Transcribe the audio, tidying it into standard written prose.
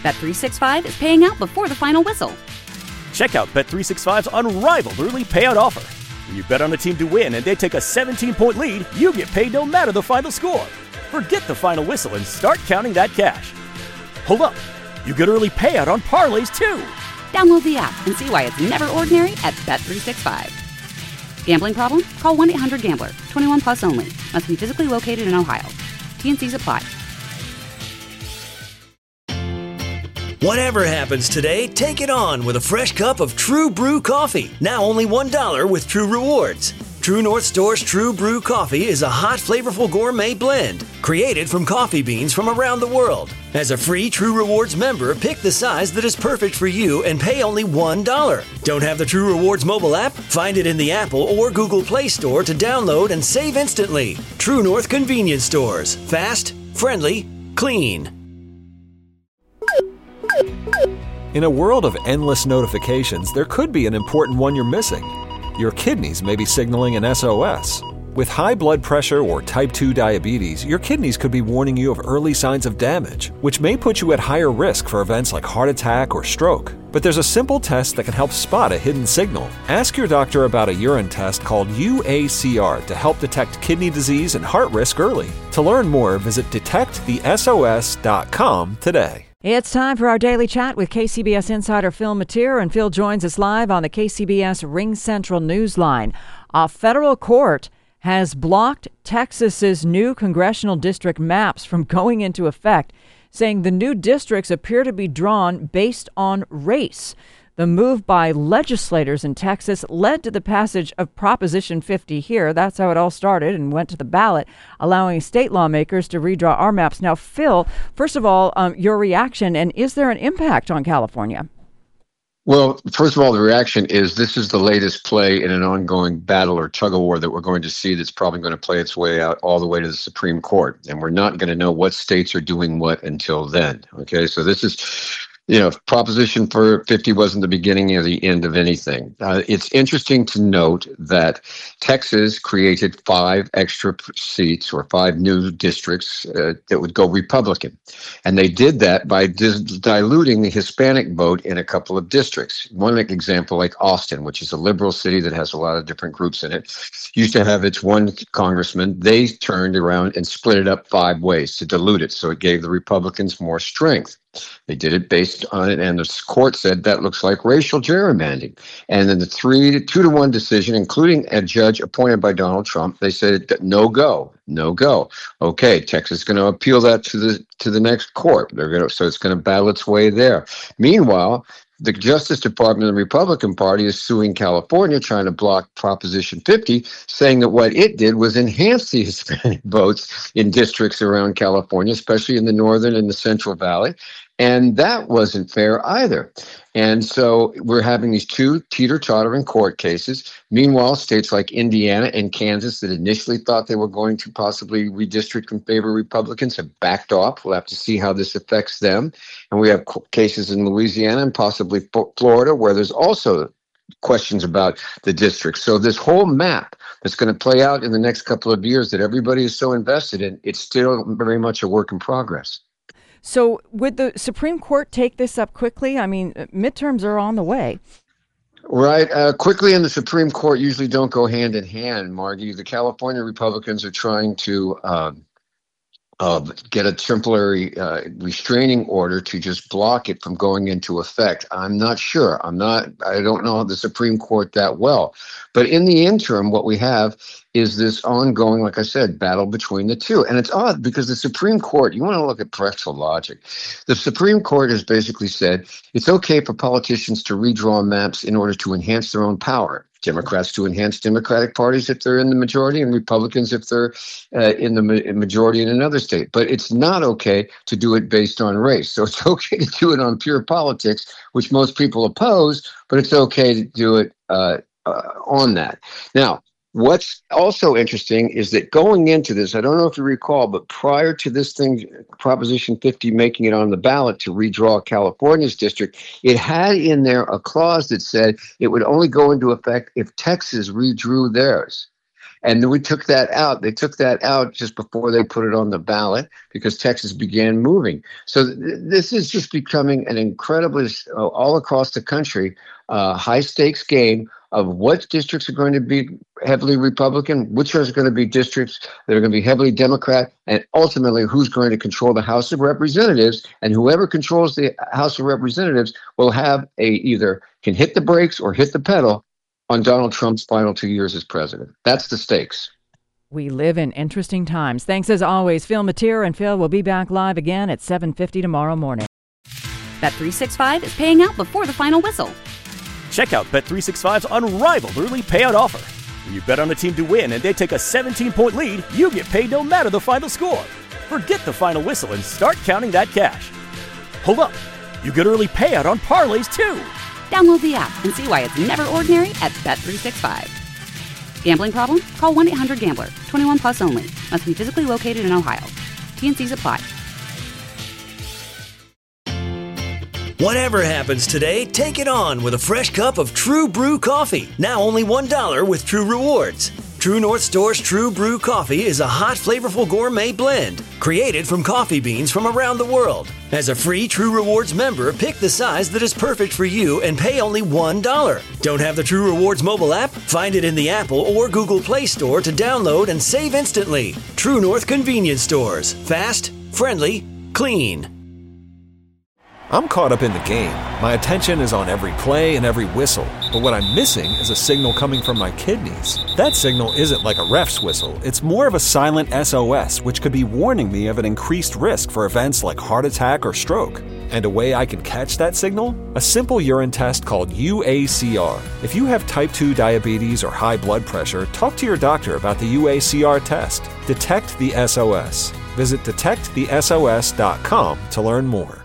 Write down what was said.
Bet365 is paying out before the final whistle. Check out Bet365's unrivaled early payout offer. When you bet on a team to win and they take a 17-point lead, you get paid no matter the final score. Forget the final whistle and start counting that cash. Hold up. You get early payout on parlays, too. Download the app and see why it's never ordinary at Bet365. Gambling problem? Call 1-800-GAMBLER. 21 plus only. Must be physically located in Ohio. T&Cs apply. Whatever happens today, take it on with a fresh cup of True Brew coffee. Now only $1 with True Rewards. True North Store's True Brew coffee is a hot, flavorful gourmet blend created from coffee beans from around the world. As a free True Rewards member, pick the size that is perfect for you and pay only $1. Don't have the True Rewards mobile app? Find it in the Apple or Google Play Store to download and save instantly. True North Convenience Stores. Fast, friendly, clean. In a world of endless notifications, there could be an important one you're missing. Your kidneys may be signaling an SOS. With high blood pressure or type 2 diabetes, your kidneys could be warning you of early signs of damage, which may put you at higher risk for events like heart attack or stroke. But there's a simple test that can help spot a hidden signal. Ask your doctor about a urine test called UACR to help detect kidney disease and heart risk early. To learn more, visit detectthesos.com today. It's time for our daily chat with KCBS insider Phil Matier, and Phil joins us live on the KCBS Ring Central Newsline. A federal court has blocked Texas's new congressional district maps from going into effect, saying the new districts appear to be drawn based on race. The move by legislators in Texas led to the passage of Proposition 50 here. That's how it all started and went to the ballot, allowing state lawmakers to redraw our maps. Now, Phil, first of all, your reaction, and is there an impact on California? Well, first of all, the reaction is this is the latest play in an ongoing battle or tug-of-war that we're going to see that's probably going to play its way out all the way to the Supreme Court. And we're not going to know what states are doing what until then. Okay, so this is... Proposition 50 wasn't the beginning or the end of anything. It's interesting to note that Texas created 5 extra seats or 5 new districts that would go Republican. And they did that by diluting the Hispanic vote in a couple of districts. One example, like Austin, which is a liberal city that has a lot of different groups in it, used to have its one congressman. They turned around and split it up 5 ways to dilute it. So it gave the Republicans more strength. They did it based on it, and the court said that looks like racial gerrymandering. And then the 2-1 decision, including a judge appointed by Donald Trump, they said no go. Okay, Texas is going to appeal that to the next court. So it's going to battle its way there. Meanwhile, the Justice Department of the Republican Party is suing California, trying to block Proposition 50, saying that what it did was enhance the Hispanic votes in districts around California, especially in the northern and the Central Valley. And that wasn't fair either. And so we're having these 2 teeter-tottering court cases. Meanwhile, states like Indiana and Kansas that initially thought they were going to possibly redistrict in favor of Republicans have backed off. We'll have to see how this affects them. And we have cases in Louisiana and possibly Florida where there's also questions about the districts. So this whole map that's going to play out in the next couple of years that everybody is so invested in, it's still very much a work in progress. So would the Supreme Court take this up quickly? I mean, midterms are on the way. Right. Quickly and the Supreme Court usually don't go hand in hand, Margie. The California Republicans are trying to get a temporary restraining order to just block it from going into effect. I'm not sure. I don't know the Supreme Court that well. But in the interim, what we have is this ongoing, like I said, battle between the two. And it's odd because the Supreme Court, you want to look at pretzel logic. The Supreme Court has basically said it's okay for politicians to redraw maps in order to enhance their own power. Democrats to enhance Democratic parties if they're in the majority, and Republicans if they're in the majority in another state. But it's not okay to do it based on race. So it's okay to do it on pure politics, which most people oppose, but it's okay to do it on that. Now, what's also interesting is that going into this, I don't know if you recall, but prior to this thing, Proposition 50 making it on the ballot to redraw California's district, it had in there a clause that said it would only go into effect if Texas redrew theirs. And then we took that out. They took that out just before they put it on the ballot because Texas began moving. So this is just becoming an incredibly, all across the country, high stakes game of what districts are going to be heavily Republican, which are going to be districts that are going to be heavily Democrat, and ultimately who's going to control the House of Representatives. And whoever controls the House of Representatives will have either can hit the brakes or hit the pedal on Donald Trump's final 2 years as president. That's the stakes. We live in interesting times. Thanks as always, Phil Matier, and Phil will be back live again at 7:50 tomorrow morning. Bet365 is paying out before the final whistle. Check out Bet365's unrivaled early payout offer. When you bet on a team to win and they take a 17-point lead, you get paid no matter the final score. Forget the final whistle and start counting that cash. Hold up. You get early payout on parlays, too. Download the app and see why it's never ordinary at Bet365. Gambling problem? Call 1-800-GAMBLER. 21 plus only. Must be physically located in Ohio. T&Cs apply. Whatever happens today, take it on with a fresh cup of True Brew coffee. Now only $1 with True Rewards. True North Store's True Brew coffee is a hot, flavorful gourmet blend created from coffee beans from around the world. As a free True Rewards member, pick the size that is perfect for you and pay only $1. Don't have the True Rewards mobile app? Find it in the Apple or Google Play Store to download and save instantly. True North Convenience Stores. Fast, friendly, clean. I'm caught up in the game. My attention is on every play and every whistle. But what I'm missing is a signal coming from my kidneys. That signal isn't like a ref's whistle. It's more of a silent SOS, which could be warning me of an increased risk for events like heart attack or stroke. And a way I can catch that signal? A simple urine test called UACR. If you have type 2 diabetes or high blood pressure, talk to your doctor about the UACR test. Detect the SOS. Visit detectthesos.com to learn more.